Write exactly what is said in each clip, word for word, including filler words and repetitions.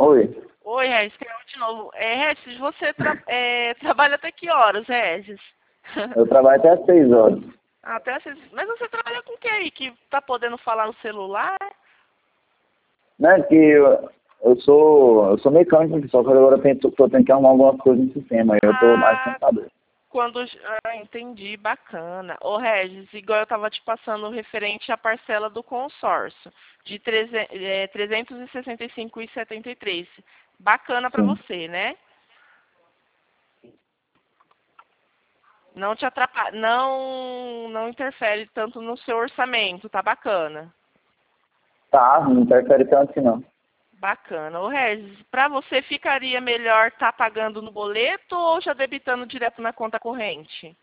Oi. Oi, Regis, que é eu de novo. É, Regis, você tra é, trabalha até que horas, Regis? Eu trabalho até às seis horas. Até às seis. Mas você trabalha com o que aí? Que tá podendo falar no celular? Né, que eu, eu sou eu sou mecânico, só que agora eu tenho, tô tendo que arrumar algumas coisas no sistema. Aí eu tô mais Ah, computador. quando... Ah, entendi, bacana. Ô, Regis, igual eu tava te passando referente à parcela do consórcio, de trezentos e sessenta e cinco reais e setenta e três centavos. Bacana pra Sim. você, né? Não te atrapalha, não, não interfere tanto no seu orçamento, tá bacana. Tá, não interfere tanto assim não. Bacana. Ô, Regis, pra você ficaria melhor tá pagando no boleto ou já debitando direto na conta corrente?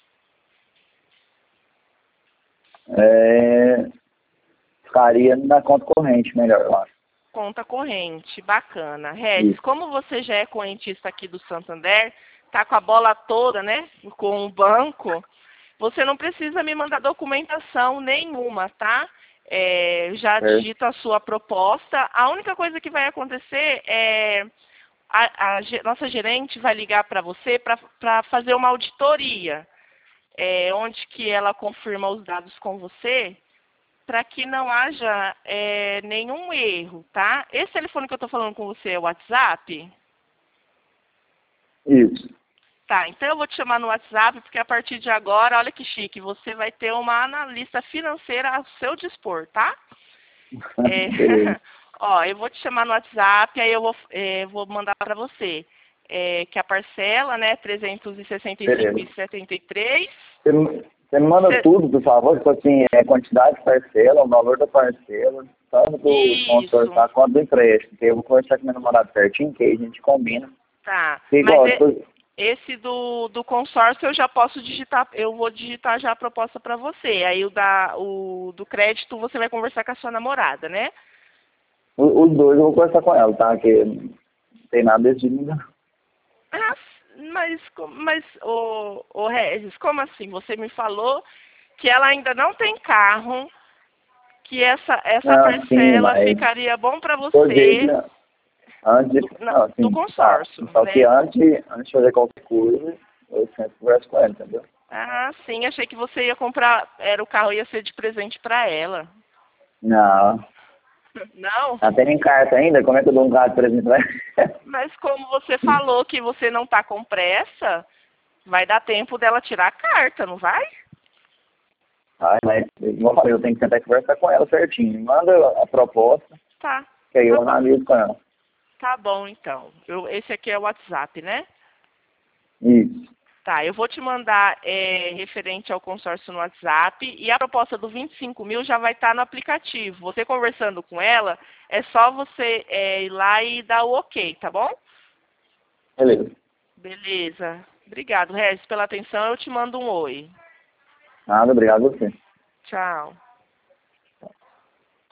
É, ficaria na conta corrente melhor, eu acho. Conta corrente, bacana. Regis, Isso. como você já é correntista aqui do Santander, tá com a bola toda, né, com o banco, você não precisa me mandar documentação nenhuma, tá? É, já Certo. digita a sua proposta. A única coisa que vai acontecer é a, a ge- nossa gerente vai ligar para você para fazer uma auditoria, é, onde que ela confirma os dados com você para que não haja é, nenhum erro, tá? Esse telefone que eu estou falando com você é o WhatsApp? Isso. Tá, então eu vou te chamar no WhatsApp, porque a partir de agora, olha que chique, você vai ter uma analista financeira ao seu dispor, tá? É, Beleza. ó, eu vou te chamar no WhatsApp, aí eu vou, é, vou mandar para você é, que a parcela, né, trezentos e sessenta e cinco Beleza. reais e setenta e três Você, me- você me manda centavos. tudo, por favor, tipo assim, é, quantidade de parcela, o valor da parcela, tanto do consórcio Isso, tá, quanto do empréstimo. Que eu vou conversar com meu namorado certinho, que aí a gente combina. tá. Que Mas igual, e- tipo, esse do, do consórcio eu já posso digitar, eu vou digitar já a proposta para você. Aí o, da, o do crédito você vai conversar com a sua namorada, né? o- os dois eu vou conversar com ela, tá? Que não tem nada decidido ainda. Ah, mas, co- mas o, o Regis, como assim? Você me falou que ela ainda não tem carro, que essa, essa Não, sim, parcela mas ficaria bom para todo jeito, você né? Antes do, de, não, não, do assim, tá. consórcio, Só que né? antes, antes de fazer qualquer coisa, eu sempre converso com ela, entendeu? Ah, sim, achei que você ia comprar, era o carro ia ser de presente para ela. Não. Não? Tá tendo em carta ainda? Como é que eu dou um carro de presente pra ela? Mas como você falou que você não está com pressa, vai dar tempo dela tirar a carta, não vai? Ai, mas, igual eu falei, eu tenho que tentar conversar com ela certinho. Me manda a proposta, Tá, que aí tá eu bom. analiso com ela. Tá bom, então. Eu, esse aqui é o WhatsApp, né? Isso. Tá, eu vou te mandar é, referente ao consórcio no WhatsApp e a proposta do vinte e cinco mil já vai estar no aplicativo. Você conversando com ela, é só você é, ir lá e dar o ok, tá bom? Beleza. Beleza. Obrigado, Regis, pela atenção. Eu te mando um oi. Nada, obrigado a você. Tchau.